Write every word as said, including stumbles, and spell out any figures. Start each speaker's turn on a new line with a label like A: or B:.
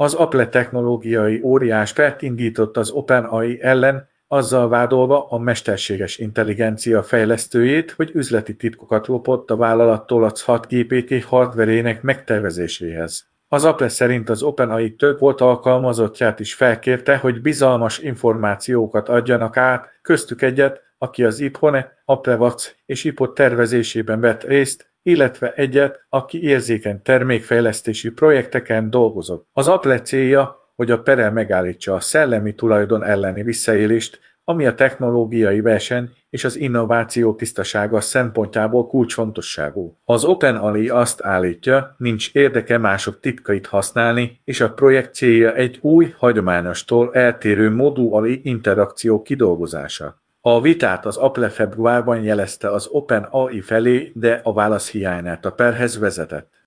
A: Az Apple technológiai óriás pert indított az OpenAI ellen, azzal vádolva a mesterséges intelligencia fejlesztőjét, hogy üzleti titkokat lopott a vállalattól a chat gé pé té hardverének megtervezéséhez. Az Apple szerint az OpenAI több volt alkalmazottját is felkérte, hogy bizalmas információkat adjanak át, köztük egyet, aki az iPhone, AppleWatch és iPod tervezésében vett részt, illetve egyet, aki érzékeny termékfejlesztési projekteken dolgozott. Az Apple célja, hogy a perrel megállítsa a szellemi tulajdon elleni visszaélést, ami a technológiai verseny és az innováció tisztasága szempontjából kulcsfontosságú. Az OpenAI azt állítja, nincs érdeke mások titkait használni, és a projekt célja egy új, hagyományostól eltérő modul-AI interakció kidolgozása. A vitát az Apple februárban jelezte az OpenAI felé, de a válasz hiányát a perhez vezetett.